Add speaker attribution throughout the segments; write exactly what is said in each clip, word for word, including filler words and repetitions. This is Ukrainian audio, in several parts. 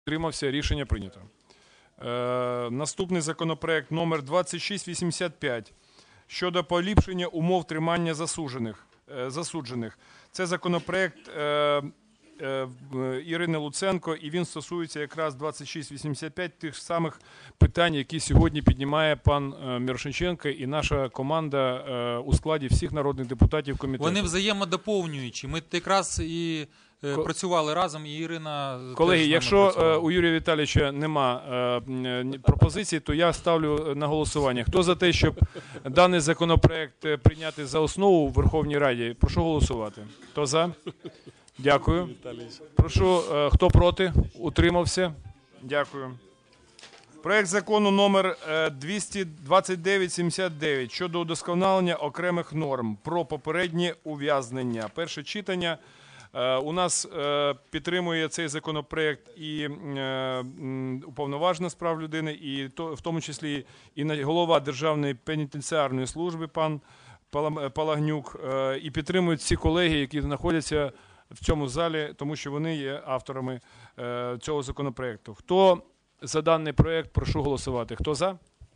Speaker 1: Утримався. Рішення прийнято. Е, наступний законопроект номер двадцять шість вісімдесят п'ять щодо поліпшення умов тримання засуджених. Е, засуджених. Це законопроект е, е, Ірини Луценко, і він стосується якраз двадцять шість вісімдесят п'ять тих самих питань, які сьогодні піднімає пан Мірошниченко і наша команда е, у складі всіх народних депутатів комітету.
Speaker 2: Вони взаємодоповнюючі. Ми якраз і Ко... працювали разом, і Ірина...
Speaker 1: Колеги, якщо працювала. У Юрія Віталійовича нема е, пропозицій, то я ставлю на голосування. Хто за те, щоб даний законопроект прийняти за основу в Верховній Раді, прошу голосувати. Хто за? Дякую. Прошу, е, хто проти? Утримався? Дякую. Проект закону номер двісті двадцять дев'ять сімдесят дев'ять щодо удосконалення окремих норм про попереднє ув'язнення. Перше читання. У нас підтримує цей законопроект і Уповноважена з прав людини, і в тому числі і голова Державної пенітенціарної служби пан Палагнюк, і підтримують всі колеги, які знаходяться в цьому залі, тому що вони є авторами цього законопроекту. Хто за даний проект, прошу голосувати. Хто за?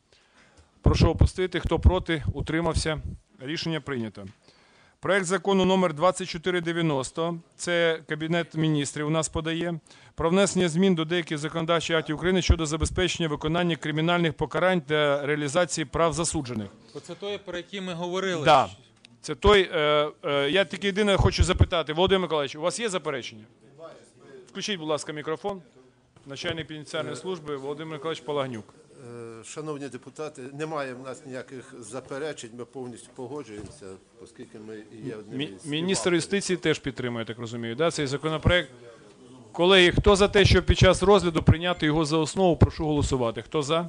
Speaker 1: Прошу опустити. Хто проти? Утримався. Рішення прийнято. Проект закону номер двадцять чотири дев'яносто, це Кабінет міністрів у нас подає, про внесення змін до деяких законодавчих актів України щодо забезпечення виконання кримінальних покарань та реалізації прав засуджених.
Speaker 2: Оце той, про який ми говорили.
Speaker 1: Так, да. Це той, е, е, я тільки єдине хочу запитати, Володимир Миколаївич, у вас є заперечення? Включіть, будь ласка, мікрофон. Начальник пенітенціарної служби Володимир Миколаївич Палагнюк.
Speaker 3: Шановні депутати, немає в нас ніяких заперечень, ми повністю погоджуємося, оскільки ми є одним із співавторів.
Speaker 1: Міністр юстиції теж підтримує, я так розумію, да, цей законопроект. Колеги, хто за те, щоб під час розгляду прийняти його за основу, прошу голосувати. Хто за?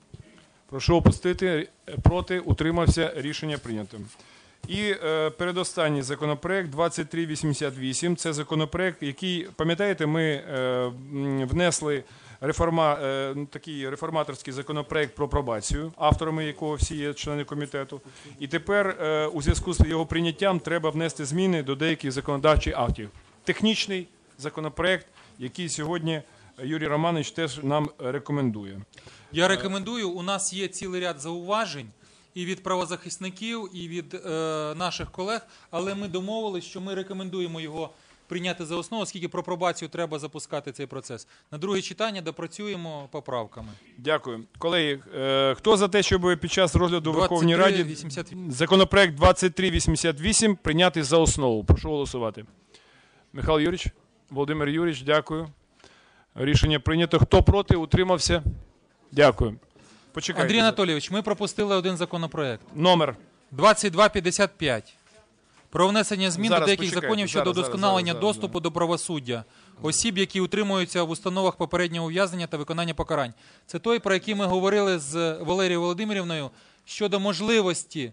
Speaker 1: Прошу опустити. Проти? Утримався. Рішення прийнято. І е, передостанній законопроект двадцять три вісімдесят вісім. Це законопроект, який, пам'ятаєте, ми е, внесли реформа, е, такий реформаторський законопроект про пробацію, авторами якого всі є члени комітету. І тепер е, у зв'язку з його прийняттям треба внести зміни до деяких законодавчих актів. Технічний законопроект, який сьогодні Юрій Романович теж нам рекомендує.
Speaker 2: Я рекомендую, у нас є цілий ряд зауважень і від правозахисників, і від е, наших колег, але ми домовились, що ми рекомендуємо його прийняти за основу, оскільки про пробацію треба запускати цей процес. На друге читання допрацюємо поправками.
Speaker 1: Дякую. Колеги, е, хто за те, щоб під час розгляду в Верховній Раді
Speaker 2: вісімдесят
Speaker 1: законопроект двадцять три вісімдесят вісім прийняти за основу? Прошу голосувати. Михайло Юрійович, Володимир Юрійович, дякую. Рішення прийнято. Хто проти? Утримався? Дякую. Почекайте.
Speaker 2: Андрій Анатолійович, ми пропустили один законопроект.
Speaker 1: Номер?
Speaker 2: двадцять два п'ятдесят п'ять. Про внесення змін
Speaker 1: зараз,
Speaker 2: до деяких
Speaker 1: почекайте.
Speaker 2: законів щодо
Speaker 1: зараз,
Speaker 2: удосконалення
Speaker 1: зараз, зараз,
Speaker 2: доступу
Speaker 1: зараз.
Speaker 2: до правосуддя осіб, які утримуються в установах попереднього ув'язнення та виконання покарань. Це той, про який ми говорили з Валерією Володимирівною щодо можливості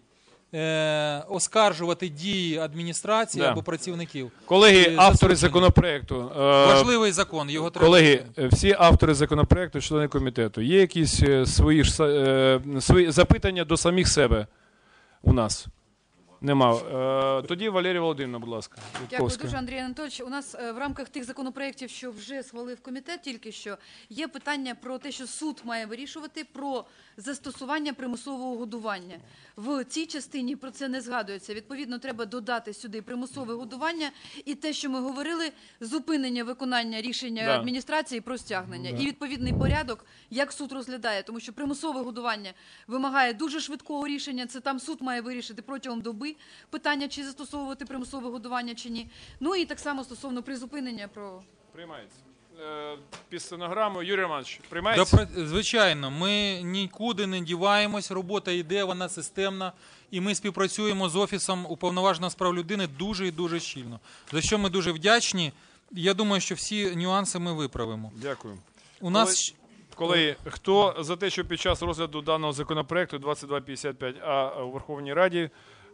Speaker 2: е- оскаржувати дії адміністрації
Speaker 1: да.
Speaker 2: або працівників.
Speaker 1: Колеги, автори законопроекту. Е-
Speaker 2: Важливий закон, його треба...
Speaker 1: Колеги, всі автори законопроекту, члени комітету, є якісь свої, е- свої запитання до самих себе у нас? Нема. Тоді Валерія Володимирівна, будь ласка.
Speaker 4: Дякую дуже, Андрій Анатолійович. У нас в рамках тих законопроєктів, що вже схвалив комітет тільки що, є питання про те, що суд має вирішувати про застосування примусового годування. В цій частині про це не згадується. Відповідно, треба додати сюди примусове годування і те, що ми говорили, зупинення виконання рішення
Speaker 1: да.
Speaker 4: адміністрації про стягнення.
Speaker 1: Да.
Speaker 4: І відповідний порядок, як суд розглядає. Тому що примусове годування вимагає дуже швидкого рішення. Це там суд має вирішити протягом доби питання, чи застосовувати примусове годування, чи ні. Ну і так само стосовно призупинення про...
Speaker 1: Приймається. Е, під стенограму, Юрій Романович, приймається?
Speaker 2: Допра... Звичайно, ми нікуди не діваємось, робота йде, вона системна, і ми співпрацюємо з Офісом Уповноваженого з прав людини дуже і дуже щільно. За що ми дуже вдячні. Я думаю, що всі нюанси ми виправимо.
Speaker 1: Дякую.
Speaker 2: У нас...
Speaker 1: Колеги, хто за те, що під час розгляду даного законопроекту двадцять два п'ятдесят п'ять А у Верховній Раді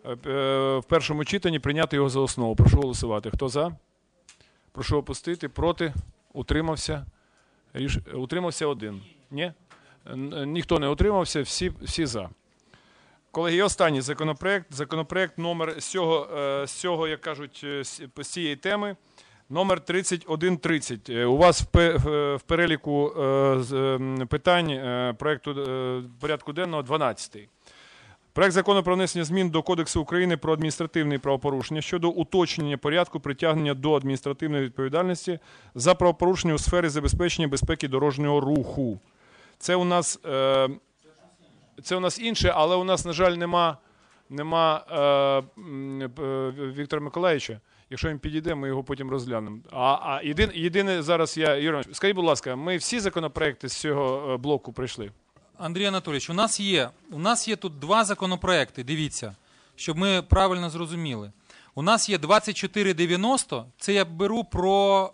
Speaker 1: в першому читанні прийняти його за основу? Прошу голосувати. Хто за? Прошу опустити. Проти? Утримався? Ріш... Утримався один. Ні? Ніхто не утримався, всі, всі за. Колеги, і останній законопроект. Законопроект номер з цього, з цього, як кажуть, з цієї теми. Номер тридцять один тридцять. У вас в пе- в в переліку е, з, ем, питань е, проекту е, порядку денного дванадцятий. Проект закону про внесення змін до Кодексу України про адміністративні правопорушення щодо уточнення порядку притягнення до адміністративної відповідальності за правопорушення у сфері забезпечення безпеки дорожнього руху. Це у нас, е, це у нас інше, але у нас, на жаль, нема, нема е, м, е, Віктора Миколаївича. Якщо він підійде, ми його потім розглянемо. А, а єдине, єдине зараз я, Юрій Іванович, скажіть, будь ласка, ми всі законопроекти з цього е, блоку пройшли?
Speaker 2: Андрій Анатолійович, у нас є, у нас є тут два законопроекти, дивіться, щоб ми правильно зрозуміли. У нас є двадцять чотири дев'яносто, це я беру про,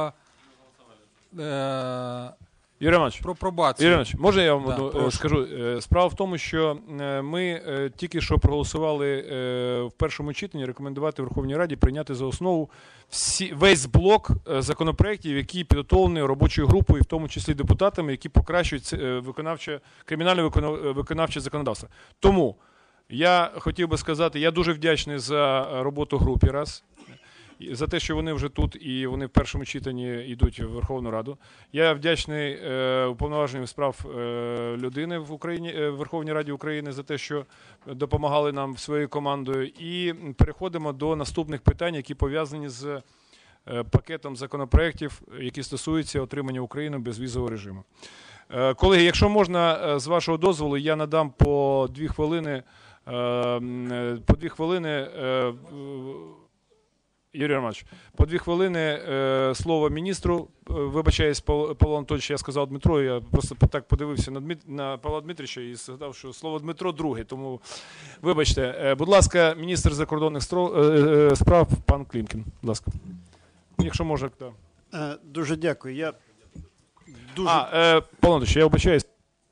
Speaker 2: е, е,
Speaker 1: Юрій Іванович,
Speaker 2: про пробацію.
Speaker 1: Юрій Іванович, можна я вам
Speaker 2: Да,
Speaker 1: одну, е,
Speaker 2: прошу.
Speaker 1: скажу? Е, Справа в тому, що е, ми е, тільки що проголосували е, в першому читанні рекомендувати Верховній Раді прийняти за основу всі, весь блок е, законопроєктів, які підготовлені робочою групою, в тому числі депутатами, які покращують е, виконавче, кримінальне виконав- виконавче законодавство. Тому я хотів би сказати, я дуже вдячний за роботу групі, раз. І за те, що вони вже тут і вони в першому читанні йдуть в Верховну Раду. Я вдячний е, уповноваженню справ е, людини в Україні, е, в Верховній Раді України за те, що допомагали нам своєю командою. І переходимо до наступних питань, які пов'язані з е, пакетом законопроєктів, які стосуються отримання Україною безвізового режиму. Е, колеги, якщо можна, е, з вашого дозволу, я надам по дві хвилини, е, е, по дві хвилини е, в- Юрій Романович, по дві хвилини е, слово міністру. Е, Вибачаюсь, Пав- Павло Анатольович, я сказав Дмитро, я просто так подивився на, Дмит... на Павла Дмитровича і сказав, що слово Дмитро друге, тому вибачте. Е, будь ласка, міністр закордонних стро... е, е, справ, пан Клімкін, будь ласка. Якщо може, так.
Speaker 5: Е, Дуже дякую. Я дуже
Speaker 1: А, е, Павло Анатольович, я вибачаюсь.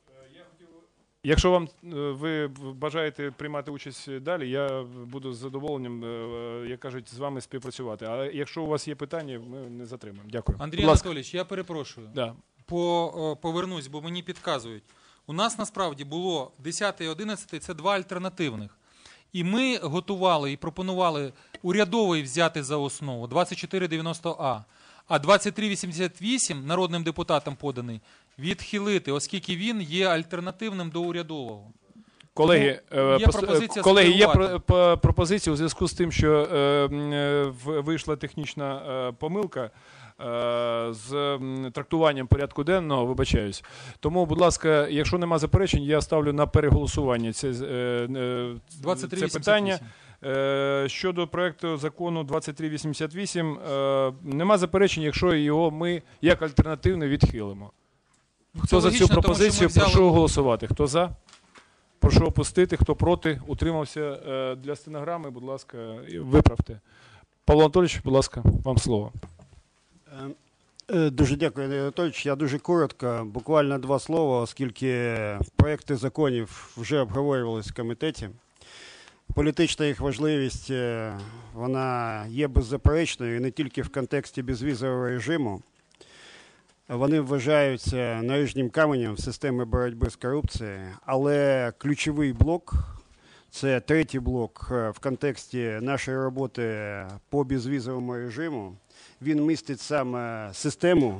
Speaker 1: Якщо вам е, ви бажаєте приймати участь далі, я буду з задоволенням, е, як кажуть, з вами співпрацювати. Але якщо у вас є питання, ми не затримаємо. Дякую.
Speaker 2: Андрій
Speaker 1: Будь ласка.
Speaker 2: Анатолійович, я перепрошую.
Speaker 1: Да.
Speaker 2: По, е, повернусь, бо мені підказують. У нас насправді було десяте і одинадцяте, це два альтернативних. І ми готували і пропонували урядовий взяти за основу двадцять чотири дев'яносто А, а двадцять три вісімдесят вісім народним депутатам поданий відхилити, оскільки він є альтернативним до урядового.
Speaker 1: Колеги,
Speaker 2: Ну,
Speaker 1: е,
Speaker 2: є
Speaker 1: пос-
Speaker 2: пропозиція
Speaker 1: колеги, є
Speaker 2: скерувати.
Speaker 1: про- по- пропозиція у зв'язку з тим, що е, м, е, в- вийшла технічна е, помилка е, з м, трактуванням порядку денного, вибачаюсь. Тому, будь ласка, якщо нема заперечень, я ставлю на переголосування це, е, е,
Speaker 2: двадцять три
Speaker 1: це
Speaker 2: вісімдесят
Speaker 1: питання.
Speaker 2: вісім.
Speaker 1: Е, Щодо проекту закону двадцять три вісімдесят вісім, е, нема заперечень, якщо його ми як альтернативне відхилимо. Хто
Speaker 2: Це
Speaker 1: за
Speaker 2: логічно,
Speaker 1: цю
Speaker 2: тому що ми
Speaker 1: пропозицію,
Speaker 2: взяли-
Speaker 1: прошу голосувати. Хто за? Прошу опустити. Хто проти? Утримався. Е, Для стенограми, будь ласка, і виправте. Павло Анатолійович, будь ласка, вам слово.
Speaker 5: Е, е, дуже дякую, Андрій Анатолійович. Я дуже коротко, буквально два слова, оскільки проекти законів вже обговорювалися в комітеті. Політична їх важливість, е, вона є беззаперечною і не тільки в контексті безвізового режиму. Вони вважаються наріжним каменем системи боротьби з корупцією, але ключовий блок, це третій блок е, в контексті нашої роботи по безвізовому режиму, він містить саме систему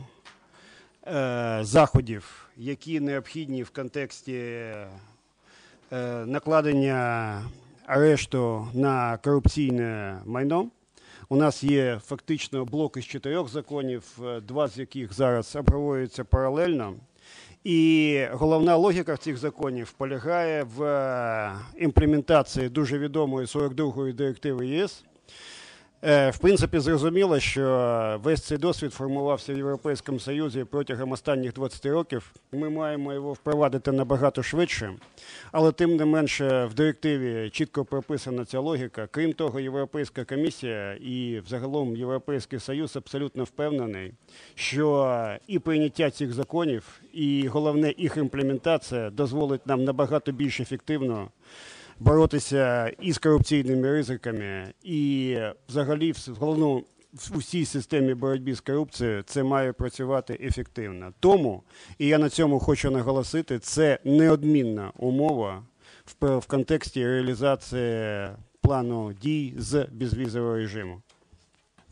Speaker 5: е, заходів, які необхідні в контексті е, накладення арешту на корупційне майно. У нас є фактично блок із чотирьох законів, е, два з яких зараз обговорюються паралельно. І головна логіка цих законів полягає в е, імплементації дуже відомої сорок другої директиви ЄС. Е, В принципі, зрозуміло, що весь цей досвід формувався в Європейському Союзі протягом останніх двадцяти років. Ми маємо його впровадити набагато швидше, але тим не менше в директиві чітко прописана ця логіка. Крім того, Європейська комісія і взагалом Європейський Союз абсолютно впевнений, що і прийняття цих законів, і головне їх імплементація дозволить нам набагато більш ефективно боротися із корупційними ризиками, і взагалі в головну в усій системі боротьби з корупцією це має працювати ефективно. Тому, і я на цьому хочу наголосити, це неодмінна умова в, в контексті реалізації плану дій з безвізового режиму.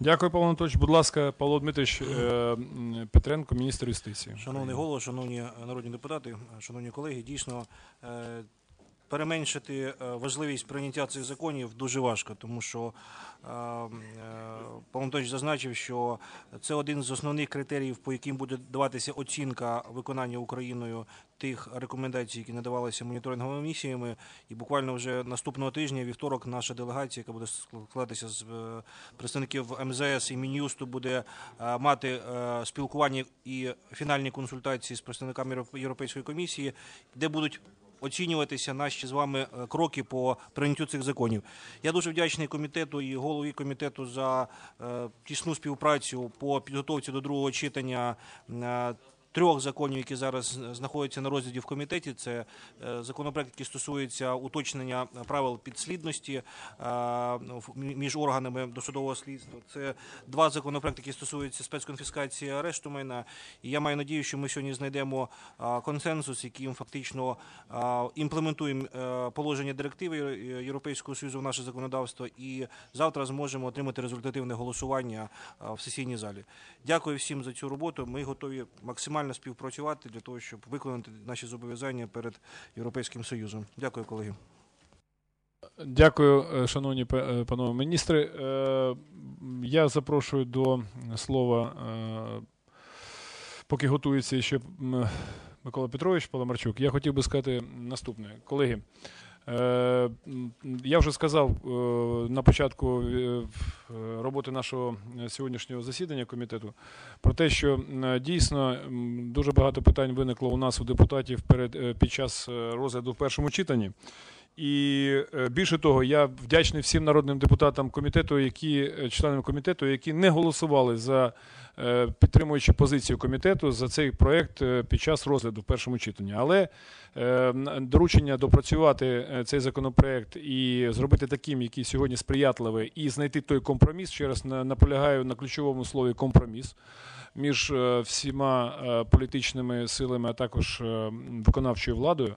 Speaker 1: Дякую, Павло Анатолійович. Будь ласка, Павло Дмитрович е, Петренко, міністр юстиції.
Speaker 6: Шановний голово, шановні народні депутати, шановні колеги, дійсно е, переменшити е, важливість прийняття цих законів дуже важко, тому що е, е, Павло Анатолійович зазначив, що це один з основних критеріїв, по яким буде даватися оцінка виконання Україною тих рекомендацій, які надавалися моніторинговими місіями. І буквально вже наступного тижня, вівторок, наша делегація, яка буде складатися з е, представників ем зе ес і Мін'юсту, буде е, мати е, спілкування і фінальні консультації з представниками Європейської комісії, де будуть оцінюватися наші з вами кроки по прийняттю цих законів. Я дуже вдячний комітету і голові комітету за е, тісну співпрацю по підготовці до другого читання е, трьох законів, які зараз знаходяться на розгляді в комітеті. Це е, законопроект, який стосується уточнення правил підслідності е, між органами досудового слідства. Це два законопроекти, які стосуються спецконфіскації арешту майна. І я маю надію, що ми сьогодні знайдемо е, консенсус, яким фактично е, імплементуємо е, положення директиви Європейського Союзу в наше законодавство і завтра зможемо отримати результативне голосування е, в сесійній залі. Дякую всім за цю роботу. Ми готові максимально співпрацювати для того, щоб виконати наші зобов'язання перед Європейським Союзом. Дякую, колеги.
Speaker 1: Дякую, шановні панове міністри. Я запрошую до слова, поки готується ще Микола Петрович Паламарчук. Я хотів би сказати наступне. Колеги, я вже сказав на початку роботи нашого сьогоднішнього засідання комітету про те, що дійсно дуже багато питань виникло у нас у депутатів перед, під час розгляду в першому читанні. І більше того, я вдячний всім народним депутатам комітету, які, членам комітету, які не голосували за підтримуючи позицію комітету за цей проект під час розгляду в першому читанні. Але доручення допрацювати цей законопроект і зробити таким, який сьогодні сприятливий, і знайти той компроміс, ще раз наполягаю на ключовому слові компроміс, між всіма політичними силами, а також виконавчою владою,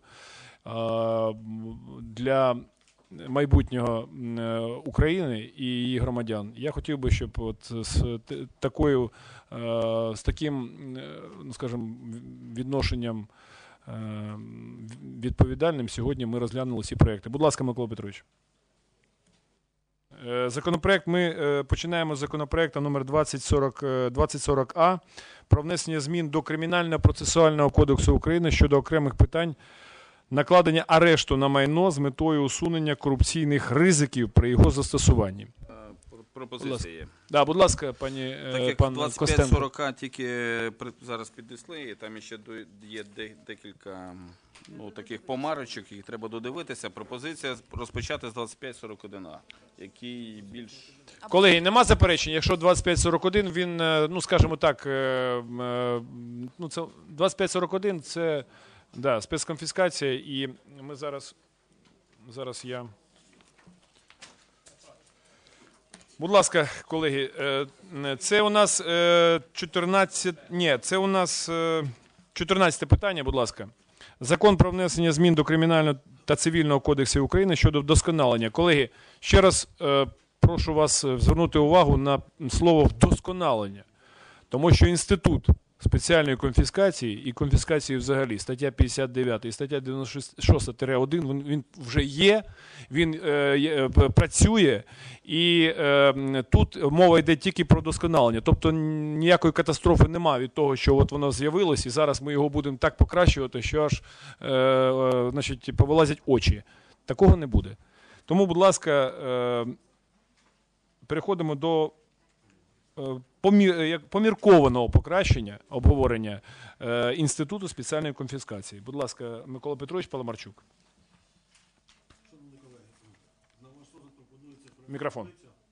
Speaker 1: для майбутнього України і її громадян. Я хотів би, щоб от з такою, з таким, ну, скажімо, відношенням відповідальним сьогодні ми розглянули ці проекти. Будь ласка, Микола Петрович. Законопроект, ми починаємо з законопроекту номер двадцять сорок А про внесення змін до Кримінального процесуального кодексу України щодо окремих питань накладення арешту на майно з метою усунення корупційних ризиків при його застосуванні.
Speaker 7: Пропозиції є.
Speaker 1: Да, будь ласка, пані,
Speaker 7: так як
Speaker 1: пан
Speaker 7: двадцять п'ять
Speaker 1: Костенко.
Speaker 7: сорок тільки зараз піднесли, і там ще є декілька, ну, таких помарочок, їх треба додивитися. Пропозиція розпочати з двадцять п'ять сорок один А, який більш...
Speaker 1: Колеги, нема заперечень, якщо двадцять п'ять сорок один, він, ну, скажімо так, ну, це двадцять п'ять сорок один це, да, спецконфіскація, і ми зараз, зараз я... Будь ласка, колеги, це у нас чотирнадцяте, ні, це у нас чотирнадцяте питання, будь ласка. Закон про внесення змін до Кримінального та Цивільного кодексів України щодо вдосконалення. Колеги, ще раз прошу вас звернути увагу на слово «вдосконалення», тому що інститут спеціальної конфіскації і конфіскації взагалі, стаття п'ятдесят дев'ята і стаття дев'яносто шоста один, він, він вже є, він е, е, працює, і е, тут мова йде тільки про досконалення. Тобто ніякої катастрофи немає від того, що от воно з'явилось, і зараз ми його будемо так покращувати, що аж е, е, значить, повилазять очі. Такого не буде. Тому, будь ласка, е, переходимо до поміркованого покращення обговорення е, Інституту спеціальної конфіскації. Будь ласка, Микола Петрович Паламарчук. Мікрофон.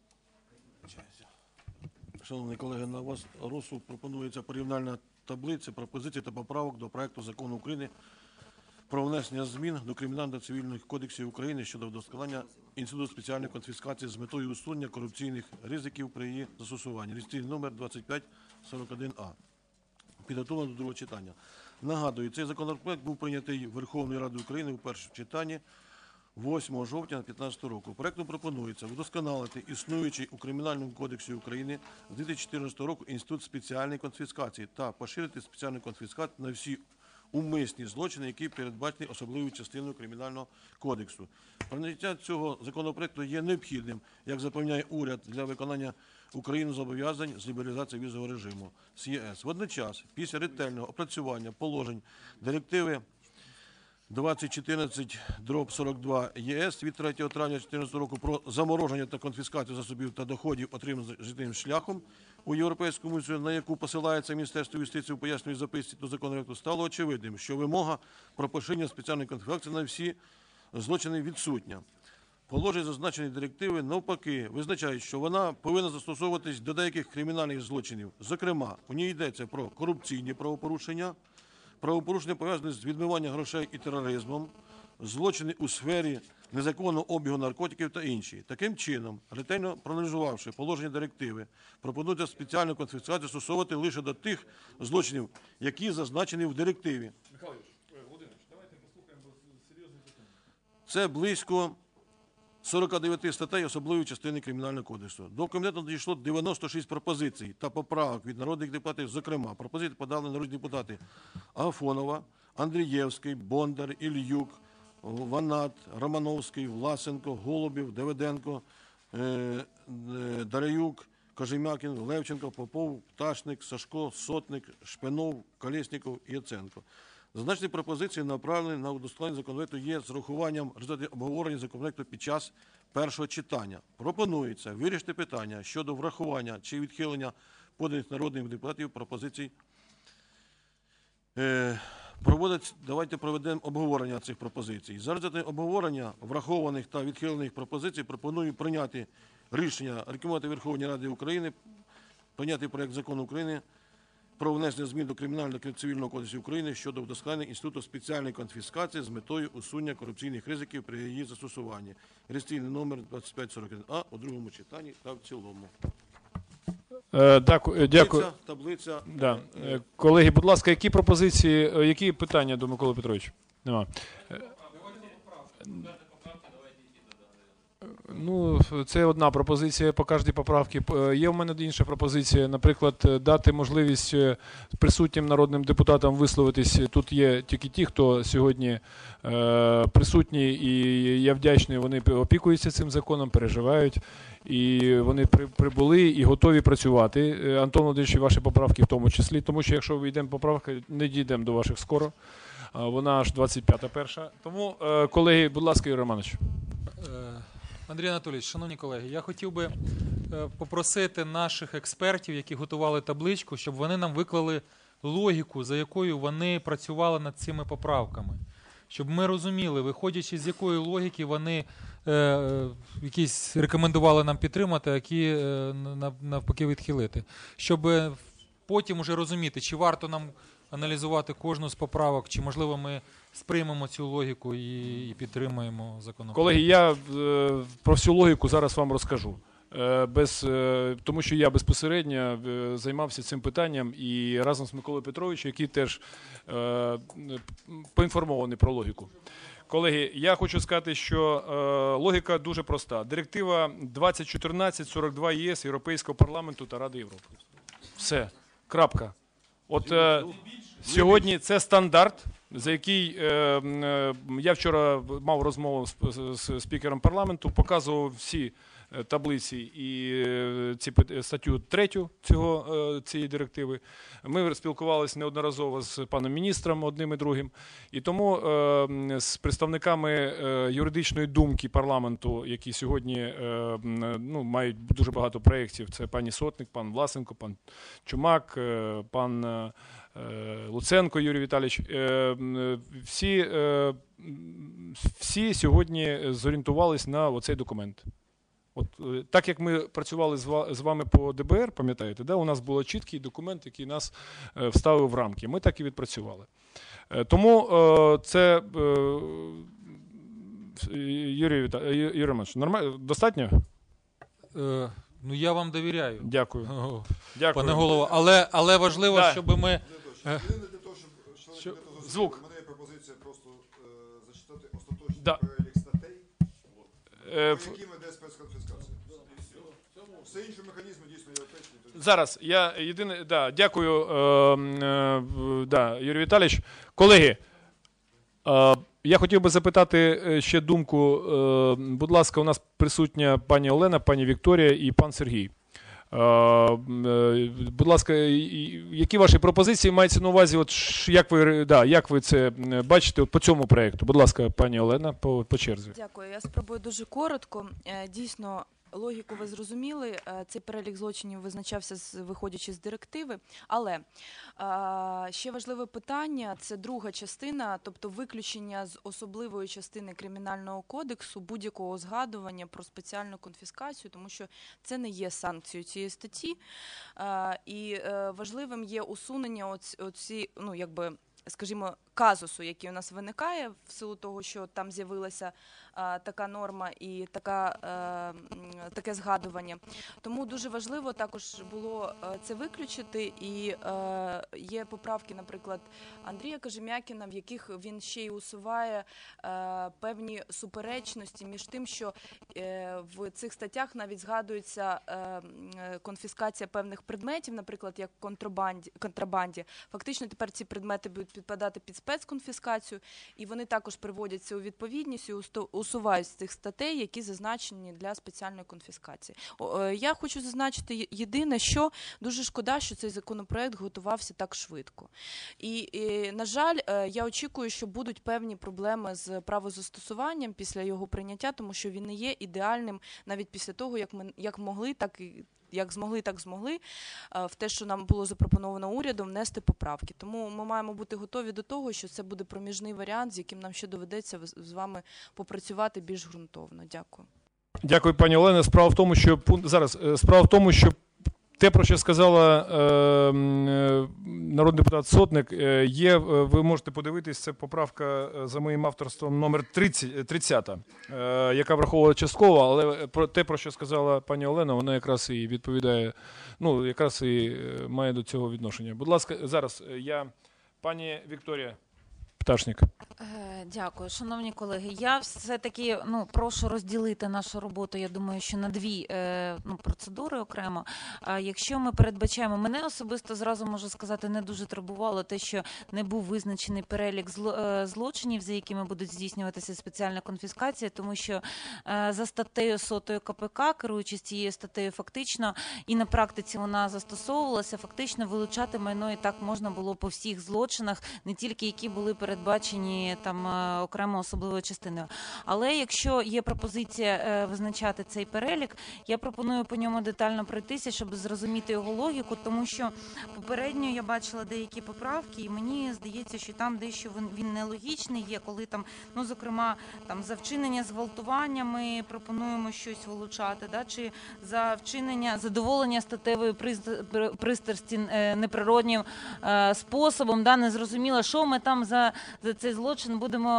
Speaker 8: Шановні колеги, на вас розсуд пропонується порівняльна таблиця пропозицій та поправок до проекту закону України про внесення змін до Кримінального та Цивільних кодексів України щодо вдосконалення Інституту спеціальної конфіскації з метою усунення корупційних ризиків при її застосуванні. Реєстраційний номер двадцять п'ять сорок один А. Підготовлено до другого читання. Нагадую, цей законопроект був прийнятий Верховною Радою України у першому читанні восьмого жовтня дві тисячі п'ятнадцятого року. Проектом пропонується вдосконалити існуючий у Кримінальному кодексі України з дві тисячі чотирнадцятого року інститут спеціальної конфіскації та поширити спеціальну конфіскацію на всі умисні злочини, які передбачені особливою частиною Кримінального кодексу. Прийняття цього законопроекту є необхідним, як запевняє уряд, для виконання Україною зобов'язань з лібералізації візового режиму з ЄС. Водночас, після ретельного опрацювання положень директиви двадцять чотирнадцять сорок два ЄС від третього травня дві тисячі чотирнадцятого року про замороження та конфіскацію засобів та доходів, отриманих житловим шляхом у Європейському Союзі, на яку посилається Міністерство юстиції у пояснювальній записці до законопроекту, стало очевидним, що вимога про поширення спеціальної конфіскації на всі злочини відсутня. Положення зазначеної директиви, навпаки, визначають, що вона повинна застосовуватись до деяких кримінальних злочинів. Зокрема, у ній йдеться про корупційні правопорушення, правопорушення, пов'язані з відмиванням грошей і тероризмом, злочини у сфері незаконного обігу наркотиків та інші. Таким чином, ретельно проаналізувавши положення директиви, пропонується спеціальну конфіскацію стосовувати лише до тих злочинів, які зазначені в директиві.
Speaker 1: Михайлович, Володимирович, давайте послухаємо серйозне питання.
Speaker 8: Це близько сорок дев'ять статей особливої частини Кримінального кодексу. До комітету надійшло дев'яносто шість пропозицій та поправок від народних депутатів. Зокрема, пропозиції подали народні депутати Агафонова, Андрієвський, Бондар, Ільюк, Ванат, Романовський, Власенко, Голубів, Давиденко, Дараюк, Кожем'якін, Левченко, Попов, Пташник, Сашко, Сотник, Шпенов, Колєсніков і Яценко. Зазначені пропозиції направлені на удосконалення законопроекту є з урахуванням результатів обговорення законопроекту під час першого читання. Пропонується вирішити питання щодо врахування чи відхилення поданих народних депутатів пропозицій. Е, проводить, давайте проведемо обговорення цих пропозицій. За результатами обговорення врахованих та відхилених пропозицій пропоную прийняти рішення рекомендувати Верховній Раді України прийняти проект закону України про внесення змін до Кримінального та Цивільного кодексів України щодо вдосконалення інституту спеціальної конфіскації з метою усунення корупційних ризиків при її застосуванні. Реєстраційний номер двадцять п'ять сорок один А у другому читанні та в цілому.
Speaker 1: Е, дякую. дякую.
Speaker 8: Таблиця, таблиця.
Speaker 1: Да. Е, колеги, будь ласка, які пропозиції, е, які питання до Миколи Петровича? Нема. Е, Ну, це одна пропозиція по кожній поправці. Є в мене інша пропозиція, наприклад, дати можливість присутнім народним депутатам висловитись. Тут є тільки ті, хто сьогодні е, присутні, і я вдячний, вони опікуються цим законом, переживають, і вони при, прибули і готові працювати. Антон Володимирович, ваші поправки в тому числі, тому що якщо вийдемо поправки, не дійдемо до ваших скоро. Вона аж двадцять п'ята перша. Тому, е, колеги, будь ласка, Юрій Романович.
Speaker 2: Андрій Анатолійович, шановні колеги, я хотів би попросити наших експертів, які готували табличку, щоб вони нам виклали логіку, за якою вони працювали над цими поправками. Щоб ми розуміли, виходячи з якої логіки вони е, якісь рекомендували нам підтримати, а які е, навпаки відхилити. Щоб потім уже розуміти, чи варто нам аналізувати кожну з поправок, чи, можливо, ми сприймемо цю логіку і, і підтримаємо законопроект.
Speaker 1: Колеги, я е, про всю логіку зараз вам розкажу. Е, без, е, тому що я безпосередньо е, займався цим питанням і разом з Миколою Петровичем, який теж е, поінформований про логіку. Колеги, я хочу сказати, що е, логіка дуже проста. Директива двадцять чотирнадцять сорок два ЄС Європейського парламенту та Ради Європи. Все. Крапка. От е, сьогодні це стандарт, за який е, е, я вчора мав розмову з, з спікером парламенту, показував всі таблиці і е, ці, статтю третю цього, е, цієї директиви. Ми спілкувалися неодноразово з паном міністром одним і другим. І тому е, з представниками е, юридичної думки парламенту, які сьогодні е, ну, мають дуже багато проєктів, це пані Сотник, пан Власенко, пан Чумак, е, пан е, Луценко Юрій Віталійович, е, всі, е, всі сьогодні зорієнтувалися на оцей документ. От, так як ми працювали з вами по де бе ер, пам'ятаєте, да, у нас був чіткий документ, який нас е, вставив в рамки. Ми так і відпрацювали. Е, тому е, це, е, Юрій Віталійович, Юрій Романович, нормально, достатньо?
Speaker 2: Е, ну, я вам довіряю.
Speaker 1: Дякую.
Speaker 2: О,
Speaker 1: Дякую.
Speaker 2: Пане голово, але, але важливо,
Speaker 1: да.
Speaker 2: щоб ми...
Speaker 9: Для того, щоб,
Speaker 1: Що?
Speaker 9: щоб
Speaker 1: Звук.
Speaker 9: у мене є пропозиція просто е, зачитати остаточний
Speaker 1: Да.
Speaker 9: перелік статей,
Speaker 1: Е, ф-
Speaker 9: Яким іде спецконфіскація? Все інші механізми дійсно європейські.
Speaker 1: Зараз я єдине, да, дякую, е, е, да, Юрій Віталійович. Колеги, е, я хотів би запитати е, ще думку. Е, будь ласка, у нас присутня пані Олена, пані Вікторія і пан Сергій. Е, е, будь ласка, і- і які ваші пропозиції мається на увазі? От ш- як ви, да, як ви це е, бачите от по цьому проекту? Будь ласка, пані Олена, по, по черзі.
Speaker 10: Дякую. Я спробую дуже коротко. Е, Дійсно, логіку ви зрозуміли. Е, Цей перелік злочинів визначався з виходячи з директиви. Але е, ще важливе питання – це друга частина, тобто виключення з особливої частини Кримінального кодексу будь-якого згадування про спеціальну конфіскацію, тому що це не є санкцією цієї статті. Е, І е, важливим є усунення оці, оці ну, якби, скажімо, казусу, який у нас виникає в силу того, що там з'явилася а, така норма і така, е, м, таке згадування. Тому дуже важливо також було е, це виключити. І е, є поправки, наприклад, Андрія Кожем'якіна, в яких він ще й усуває е, певні суперечності між тим, що е, в цих статтях навіть згадується е, м, е, конфіскація певних предметів, наприклад, як контрабанді, контрабанді. Фактично тепер ці предмети будуть підпадати під спецконфіскацію, і вони також приводяться у відповідність і усто- усувають з цих статей, які зазначені для спеціальної конфіскації. О, е, Я хочу зазначити є- єдине, що дуже шкода, що цей законопроект готувався так швидко. І, і на жаль, е, я очікую, що будуть певні проблеми з правозастосуванням після його прийняття, тому що він не є ідеальним навіть після того, як ми як могли, так і як змогли, так змогли е, в те, що нам було запропоновано урядом, внести поправки. Тому ми маємо бути готові до того, що це буде проміжний варіант, з яким нам ще доведеться в- з вами попрацювати більш ґрунтовно. Дякую.
Speaker 1: Дякую, пані Олена. Справа в тому, що пун- зараз е, справа в тому, що те, про що сказала е, м, е, народний депутат Сотник, е, є. е, Ви можете подивитись, це поправка е, за моїм авторством номер тридцять, тридцята, е, яка враховувала частково, але про те, про що сказала пані Олена, вона якраз і відповідає. Ну, якраз і е, має до цього відношення. Будь ласка, зараз е, я, пані Вікторія Пташник.
Speaker 11: Е, Дякую, шановні колеги. Я все-таки ну, прошу розділити нашу роботу, я думаю, що на дві е, ну, процедури окремо. А якщо ми передбачаємо, мене особисто зразу можу сказати, не дуже турбувало те, що не був визначений перелік зло, е, злочинів, за якими будуть здійснюватися спеціальна конфіскація, тому що е, за статтею сотою КПК, керуючись цією статтею, фактично і на практиці вона застосовувалася, фактично вилучати майно і так можна було по всіх злочинах, не тільки які були передбачені там е, окремо особливою частиною. Але якщо є пропозиція е, визначати цей перелік, я пропоную по ньому детально пройтися, щоб зрозуміти його логіку, тому що попередньо я бачила деякі поправки, і мені здається, що там дещо він, він нелогічний є, коли там, ну, зокрема, там за вчинення зґвалтування ми пропонуємо щось вилучати, да, чи за вчинення задоволення статевої приз- пристрасті е, неприроднім е, способом, да, незрозуміло, що ми там за, за цей злочин будемо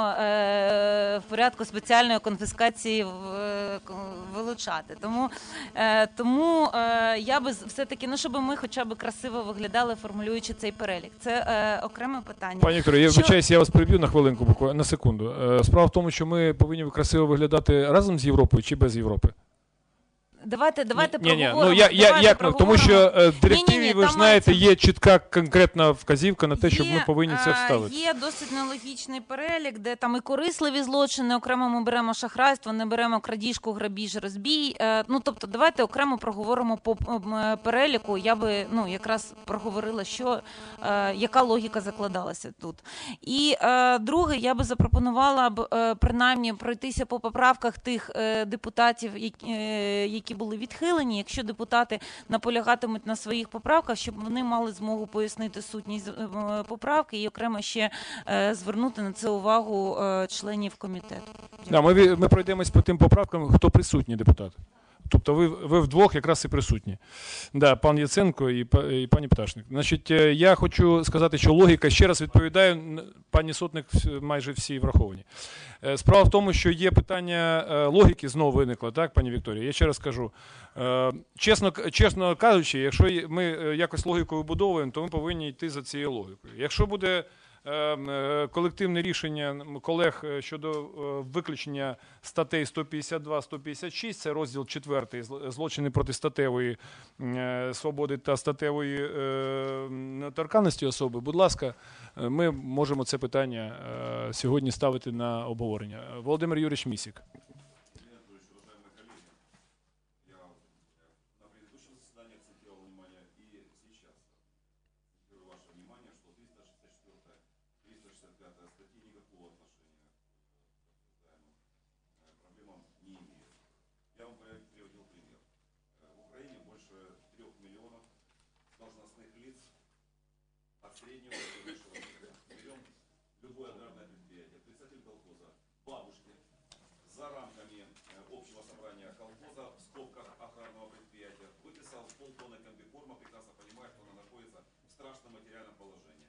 Speaker 11: е, в порядку спеціальної конфіскації в, е, вилучати. Тому, е, тому е, я би з- все-таки, ну, щоб ми хоча б красиво виглядали, формулюючи цей перелік. Це е, окреме питання.
Speaker 1: Пані Вікторія, я
Speaker 11: Що-
Speaker 1: вибачаюсь, я вас приб'ю на хвилинку, буквально на секунду. Е, Справа в тому, що ми повинні красиво виглядати разом з Європою чи без Європи?
Speaker 11: Давайте, давайте
Speaker 1: Ні, ні,
Speaker 11: проговоримо.
Speaker 1: ну я, я
Speaker 11: давайте
Speaker 1: як ну, тому
Speaker 11: проговоримо.
Speaker 1: що е, в директиві,
Speaker 11: Ні-ні-ні,
Speaker 1: ви ж
Speaker 11: там
Speaker 1: знаєте,
Speaker 11: мається-
Speaker 1: є чітка конкретна вказівка на те, щоб ми
Speaker 11: Є,
Speaker 1: повинні це
Speaker 11: е,
Speaker 1: вставити.
Speaker 11: Є досить нелогічний перелік, де там і корисливі злочини, окремо ми беремо шахрайство, не беремо крадіжку, грабіж, розбій. Е, Ну, тобто, давайте окремо проговоримо по м, переліку. Я би, ну, якраз проговорила, що, е, яка логіка закладалася тут. І е, друге, я би запропонувала б е, принаймні пройтися по поправках тих е, депутатів, які, е, які були відхилені. Якщо депутати наполягатимуть на своїх поправках, щоб вони мали змогу пояснити сутність е, поправки і окремо ще е, звернути на це увагу е, членів комітету.
Speaker 1: Да, ми, ві- ми пройдемось по тим поправкам, хто присутній депутат. Тобто ви, ви вдвох якраз і присутні. Да, пан Яценко і, па- і пані Пташник. Значить, е, я хочу сказати, що логіка, ще раз відповідаю, н- пані Сотник вс- майже всі враховані. Е, Справа в тому, що є питання е, логіки, знову виникло, так, пані Вікторія? Я ще раз кажу. Е, Чесно, к- чесно кажучи, якщо є- ми е, якось логіку вибудовуємо, то ми повинні йти за цією логікою. Якщо буде колективне рішення колег щодо виключення статей сто п'ятдесят два - сто п'ятдесят шість, це розділ четвертий, злочини проти статевої свободи та статевої недоторканності особи. Будь ласка, ми можемо це питання сьогодні ставити на обговорення. Володимир Юрійович Місік.
Speaker 12: Среднего и высшего уровня. Берем любое аграрное предприятие, представитель колхоза, бабушки, за рамками общего собрания колхоза в скобках аграрного предприятия выписал полтонны комбикорма, прекрасно понимая, что она находится в страшном материальном положении.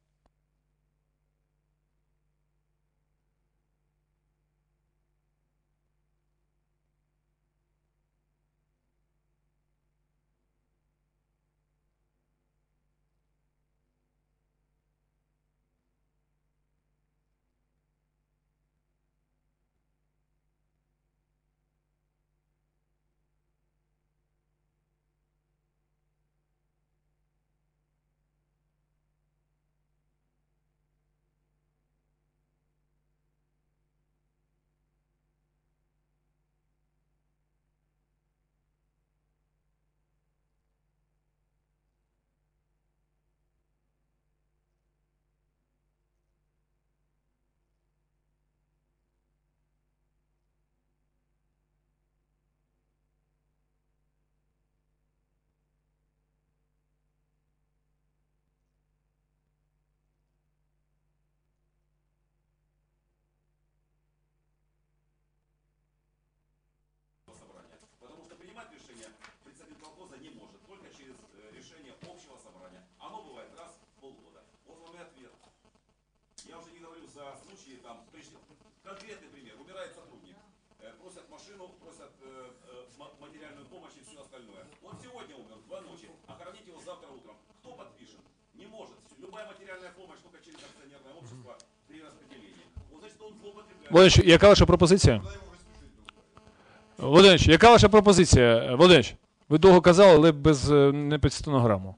Speaker 12: Потому что принимать решение представитель колхоза не может, только через решение общего собрания. Оно бывает раз в полгода. Вот вам и ответ. Я уже не говорю за случаи, там, конкретный пример. Умирает сотрудник, просят машину, просят э, э, материальную помощь и все остальное. Он сегодня умер, в два ночи, а хоронить его завтра утром. Кто подпишет? Не может. Любая материальная помощь только через акционерное общество при распределении. Вот значит, он злоупотребляет.
Speaker 1: Володимирович, яка ваша пропозиція? Володимирович, яка ваша пропозиція? Володимирович, ви довго казали, але без, не під стенограму.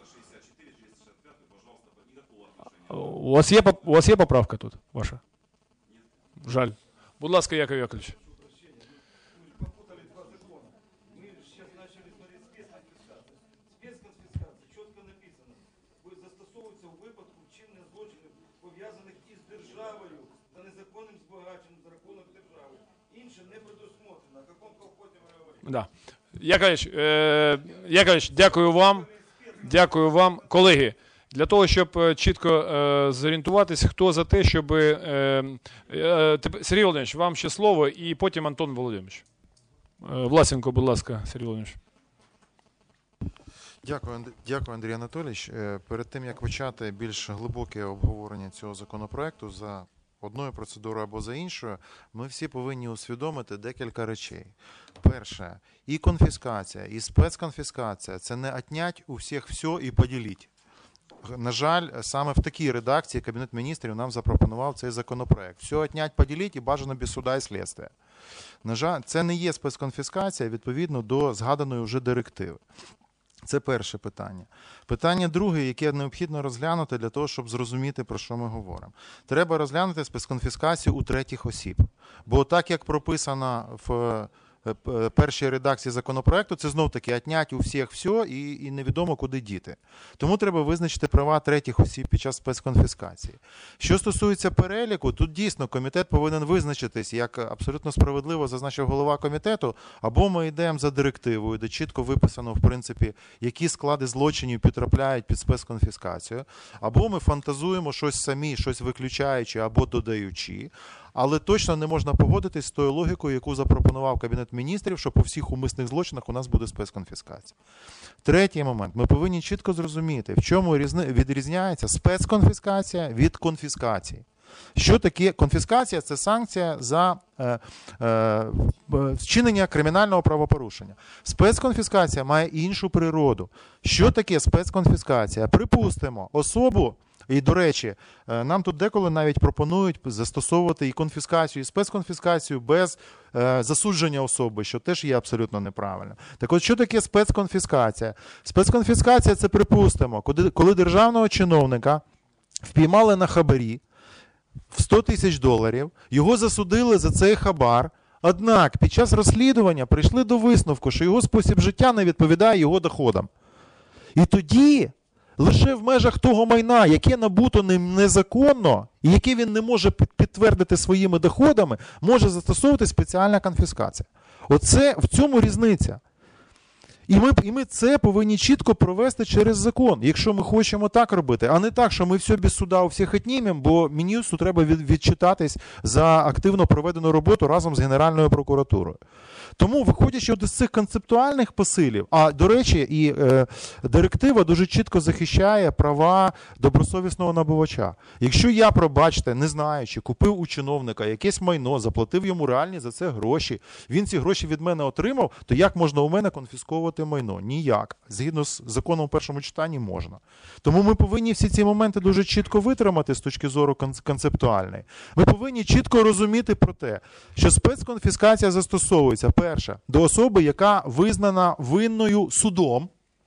Speaker 1: У вас є, у вас є поправка тут ваша? Жаль. Будь ласка, Яков Яковлевич.
Speaker 13: Пов'язаних із державою та незаконним збагаченням за рахунок держави. Інше не предусмотрено. О якому колхозі ми говоримо?
Speaker 1: Да. Яковлевич, е, Яковлевич, дякую вам. Дякую вам. Колеги, для того, щоб чітко е, зорієнтуватись, хто за те, щоб... Е, е, Сергій Володимирович, вам ще слово, і потім Антон Володимирович. Е, Власенко, будь ласка, Сергій Володимирович.
Speaker 14: Дякую, дякую, Андрій Анатолійович. Перед тим, як почати більш глибоке обговорення цього законопроекту за одною процедурою або за іншою, ми всі повинні усвідомити декілька речей. Перше, і конфіскація, і спецконфіскація – це не отнять у всіх все і поділіть. На жаль, саме в такій редакції Кабінет міністрів нам запропонував цей законопроект. Все отнять, поділіть і бажано без суда і слідства. На жаль, це не є спецконфіскація відповідно до згаданої вже директиви. Це перше питання. Питання друге, яке необхідно розглянути для того, щоб зрозуміти, про що ми говоримо. Треба розглянути спецконфіскацію у третіх осіб. Бо так, як прописано в першій редакції законопроекту, це знов-таки отнять у всіх все і, і невідомо, куди діти. Тому треба визначити права третіх осіб під час спецконфіскації. Що стосується переліку, тут дійсно комітет повинен визначитись, як абсолютно справедливо зазначив голова комітету, або ми йдемо за директивою, де чітко виписано, в принципі, які склади злочинів потрапляють під спецконфіскацію, або ми фантазуємо щось самі, щось виключаючи або додаючи. Але точно не можна погодитись з тою логікою, яку запропонував Кабінет міністрів, що по всіх умисних злочинах у нас буде спецконфіскація. Третій момент. Ми повинні чітко зрозуміти, в чому відрізняється спецконфіскація від конфіскації. Що таке конфіскація? Це санкція за е, е, вчинення кримінального правопорушення. Спецконфіскація має іншу природу. Що таке спецконфіскація? Припустимо, особу І, до речі, е, нам тут деколи навіть пропонують застосовувати і конфіскацію, і спецконфіскацію без е, засудження особи, що теж є абсолютно неправильно. Так от, що таке спецконфіскація? Спецконфіскація – це, припустимо, коли, коли державного чиновника впіймали на хабарі в сто тисяч доларів, його засудили за цей хабар, однак під час розслідування прийшли до висновку, що його спосіб життя не відповідає його доходам. І тоді лише в межах того майна, яке набуто ним незаконно, і яке він не може підтвердити своїми доходами, може застосовувати спеціальна конфіскація. Оце, в цьому різниця. І ми, і ми це повинні чітко провести через закон, якщо ми хочемо так робити, а не так, що ми все без суда у всіх віднімемо, бо міністру треба від, відчитатись за активно проведену роботу разом з Генеральною прокуратурою. Тому, виходячи з цих концептуальних посилів, а, до речі, і е, директива дуже чітко захищає права добросовісного набувача. Якщо я, пробачте, не знаючи, купив у чиновника якесь майно, заплатив йому реальні за це гроші, він ці гроші від мене отримав, то як можна у мене конфісковувати майно? Ніяк. Згідно з законом у першому читанні можна. Тому ми повинні всі ці моменти дуже чітко витримати з точки зору концептуальної. Ми повинні чітко розуміти про те, що спецконфіскація застосовується, перше, до особи, яка визнана винною судом.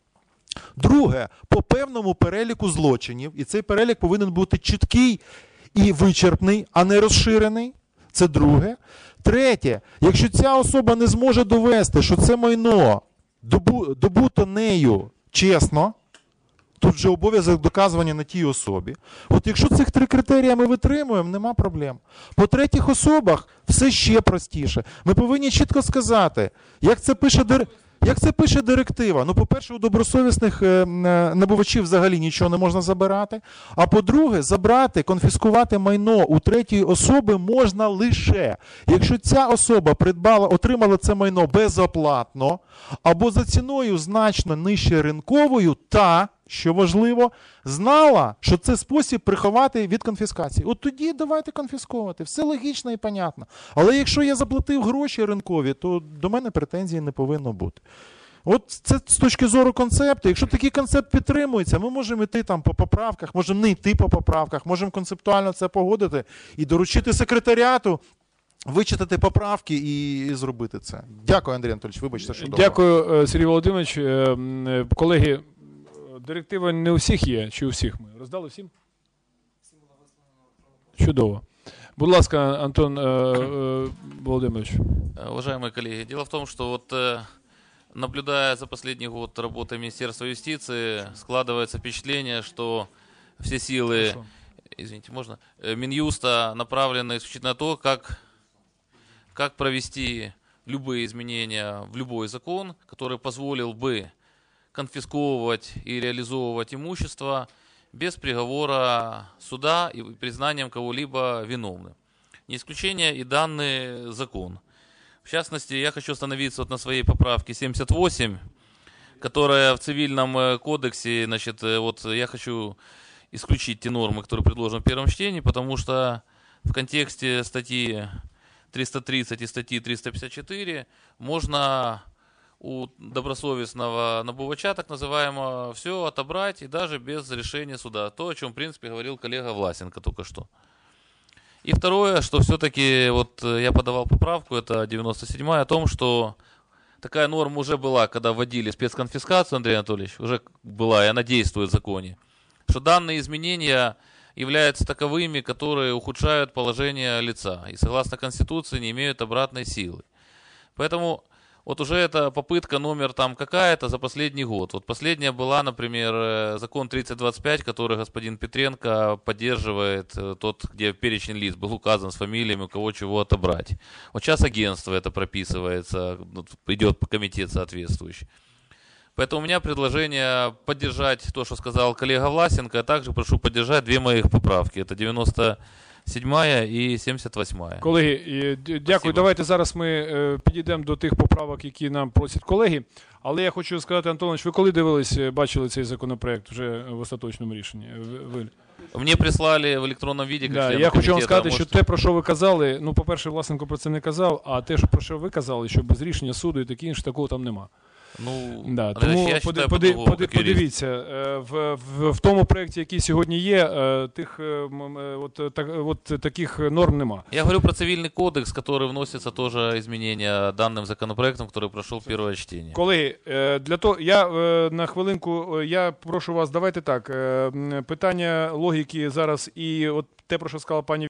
Speaker 14: Друге, по певному переліку злочинів. І цей перелік повинен бути чіткий і вичерпний, а не розширений. Це друге. Третє, якщо ця особа не зможе довести, що це майно добу, добуто нею чесно, тут вже обов'язок доказування на тій особі. От якщо цих три критерії ми витримуємо, нема проблем. По третіх особах все ще простіше. Ми повинні чітко сказати, як це пише дир... як це пише директива. Ну, по-перше, у добросовісних е, набувачів взагалі нічого не можна забирати. А по-друге, забрати, конфіскувати майно у третьої особи можна лише, якщо ця особа придбала, отримала це майно безоплатно, або за ціною значно нижче ринковою, та, що важливо, знала, що це спосіб приховати від конфіскації. От тоді давайте конфісковувати. Все логічно і понятно. Але якщо я заплатив гроші ринкові, то до мене претензій не повинно бути. От це з точки зору концепту. Якщо такий концепт підтримується, ми можемо йти там по поправках, можемо не йти по поправках, можемо концептуально це погодити і доручити секретаріату вичитати поправки і, і зробити це. Дякую, Андрій Анатолійович. Вибачте, що довго.
Speaker 1: Дякую, Сергій Володимирович. Колеги, директива не у всіх є, чи у всіх ми? Роздали всім? Чудово. Будь ласка, Антон э, э, Володимирович.
Speaker 15: Уважаемые коллеги, дело в том, что вот э, наблюдая за последний год работы Министерства юстиции, складывается впечатление, что все силы, Хорошо. извините, можно, Минюста направлены исключительно на то, как, как провести любые изменения в любой закон, который позволил бы конфисковывать и реализовывать имущество без приговора суда и признанием кого-либо виновным. Не исключение и данный закон. В частности, я хочу остановиться вот на своей поправке семьдесят восемь, которая в цивильном кодексе, значит, вот я хочу исключить те нормы, которые предложены в первом чтении, потому что в контексте статьи триста тридцать и статьи триста пятьдесят четыре можно у добросовестного набувача, так называемого, все отобрать и даже без решения суда. То, о чем, в принципе, говорил коллега Власенко только что. И второе, что все-таки вот я подавал поправку, это девяносто седьмая, о том, что такая норма уже была, когда вводили спецконфискацию, Андрей Анатольевич, уже была, и она действует в законе, что данные изменения являются таковыми, которые ухудшают положение лица и, согласно Конституции, не имеют обратной силы. Поэтому вот уже эта попытка номер там какая-то за последний год. Вот последняя была, например, закон тридцать двадцать пять, который господин Петренко поддерживает, тот, где перечень лиц был указан с фамилиями, у кого чего отобрать. Вот сейчас агентство это прописывается, идет по комитет соответствующий. Поэтому у меня предложение поддержать то, что сказал коллега Власенко, а также прошу поддержать две моих поправки. Это девяносто седьмая і сімдесят восьмая.
Speaker 1: Колеги, дякую. Спасибо. Давайте зараз ми е, підійдемо до тих поправок, які нам просять колеги. Але я хочу сказати, Антонович, ви коли дивились, бачили цей законопроект вже в остаточному рішенні? Ви...
Speaker 15: Мені прислали в електронному віді.
Speaker 1: Да, я хочу вам сказати, що те, про що ви казали, ну, по-перше, Власенко про це не казав, а те, про що ви казали, що без рішення суду і таке інше, такого там нема.
Speaker 15: Ну,
Speaker 1: Да,
Speaker 15: Андрей
Speaker 1: тому
Speaker 15: Ильич, я
Speaker 1: поди-
Speaker 15: считаю
Speaker 1: поди-
Speaker 15: по-другому,
Speaker 1: поди-
Speaker 15: как юрист.
Speaker 1: подивіться, е, в, в, в тому проєкті, який сьогодні є, е, тих е, м, е, от, е, так, от таких норм нема.
Speaker 15: Я говорю про цивильный кодекс, который вносится тоже изменения данным законопроектом, который прошел первое чтение.
Speaker 1: Колеги, е, для того, я е, на хвилинку, е, я прошу вас, давайте так, е, м, питання логіки зараз і от те, про що сказала пані